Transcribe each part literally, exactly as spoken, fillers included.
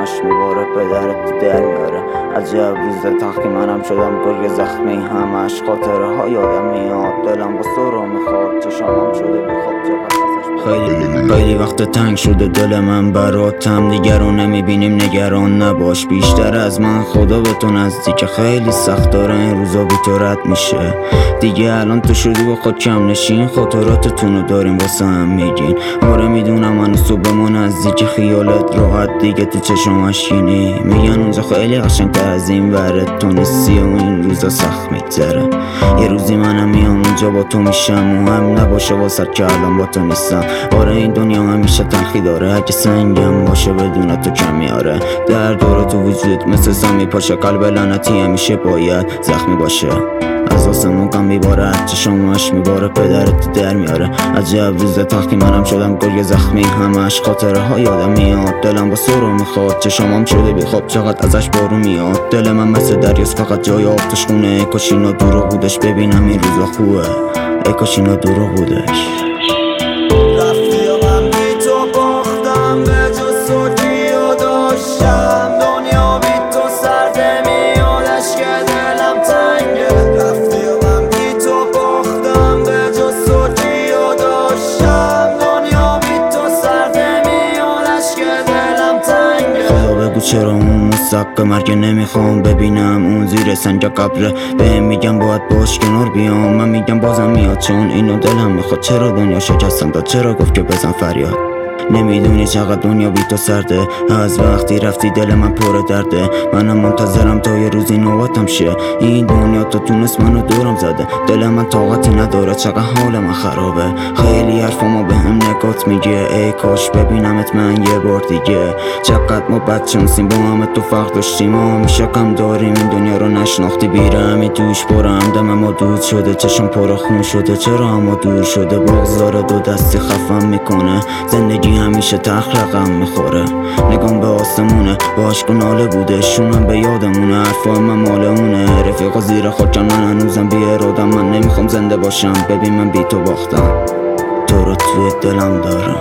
همش میباره پدرت تو در میاره. عجب روز تختی منم شدم گرگ زخمی، همش خاطره ها یادم میاد، دلم با سرو میخواد، چشامم شده بیخواب چقدر خیلی خیلی وقت تنگ شده دل من براتم، دیگر رو نمیبینیم نگران نباش، بیشتر از من خدا به تو نزدیک، خیلی سخت داره این روزا بی تو رد میشه دیگه. الان تو شدی با خود کم نشین، خاطراتتون رو داریم واسه هم میگین. آره میدونم من صبح ما نزدیک، خیالت راحت دیگه تو چشم اشکینی، میگن اونجا خیلی قشنگ‌تر از این وره، تو نیستی و این روزا سخت میگذره. یه روزی منم میام اونجا با تو میشم، مهم نباشه واسه که الان با تو نیستم. آره این دنیا همیشه تلخی داره، اگه سنگم باشه بدون تو کم میاره. در دور تو وجود مثل سمی پاشه، قلب لعنتی همیشه باید زخمی باشه. از آسمون غم میباره، چشمش میباره پدرت تو در میاره. عجب روز تختی منم شدم گرگ زخمی، همش خاطره ها یادم میاد، دلم با سرو میخواد، چشمام شده بیخواب چقدر ازش بارون میاد. دل من مثل دریاست فقط جای آبش خونه، ای کاش اینا دروغ بودش ببینم این روزا خوبه، ای کاش اینا دروغ بودش. چرا اون مستق مرگ نمیخوام ببینم، اون زیر سنگ قبره بهم میگم باید باش کنار بیام، من میگم بازم میاد چون اینو دلم میخواد. چرا دنیا شکستم داد، چرا گفت که بزن فریاد، نمیدونی چقدر دنیا بی تو سرده، از وقتی رفتی دل من پر درده، منم منتظرم تا یه روزی نوبتم شه. این دنیا تو تونست منو دورم زده، دل من طاقتی نداره چقدر حال من خرابه. خیلی حرفامو به هم نگات میگه، ای کاش ببینمت من یه بار دیگه. چقدر ما بدشانسیم با همه تو فرق داشتیم، ما همیشه غم داریم این دنیا رو نشناختی. بیرم این توش پرم دم ما دود شده، چشم پر خون شده، چرا اما دور شده. بغضاره دو دستی خفم میکنه، زندگی همیشه تلخ رقم میخوره. نگام به آسمونه باش کناله بوده، شونم به یادمونه، حرفای من مال اونه. رفیقا زیر خاکم من هنوزم بی ارادم، من نمیخوام زنده باشم ببین من بی تو باختم، تو رو توی دلم دارم.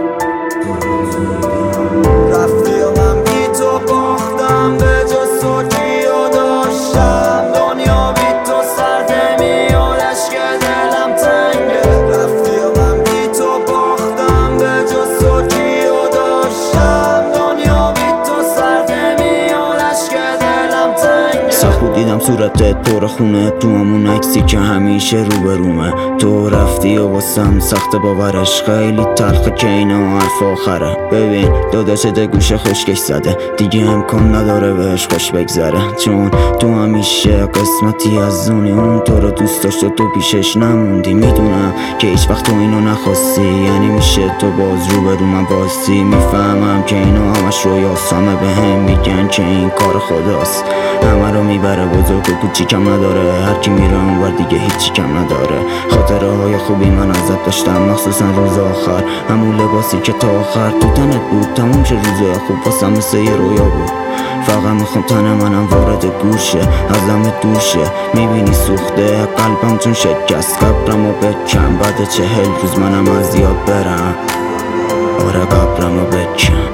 رفتی و من بی تو باختم، به جز تو کیو داشتم، دنیا بی تو سرد میادش که دلم تنگه. رفتی و من بی تو باختم، به جز تو کیو داشتم، دنیا بی تو سرد میادش که دلم تنگه. سخت دیدم صورتت پر خونه، تو همون عکسی که همیشه رو به رومه. تو رفتی و واسم سخت باورش، خیلی تلخه که اینا حرف آخره. ببین داداشت گوشه خشکش زده، دیگه امکان نداره بهش خوش بگذره، چون تو همیشه قسمتی از اونی، اون تو رو دوست داشت و تو پیشش نموندی. میدونم که هیچ وقت تو اینو نخواستی، یعنی میشه تو باز رو به رو من باستی. میفهمم که اینا همش رویاست، همه به هم میگن که این کار خداست، همه رو میبره بزرگ و کوچیکم نداره، هر کی میره اونور دیگه هیچی کم نداره. خاطره های خوبی من ازت داشتم، مخصوصا روز آخر، همون لباسی که تا آخر تو تنت بود، تموم شه روزای خوب واسم مثل یه رویا بود. فقط میخوام تن منم وارد گور شه، ازم دور شه، میبینی سوخته قلبم چون شکست، قبرمو بکن بعد چهل روز منم از یاد برم، آره قبرمو بکن.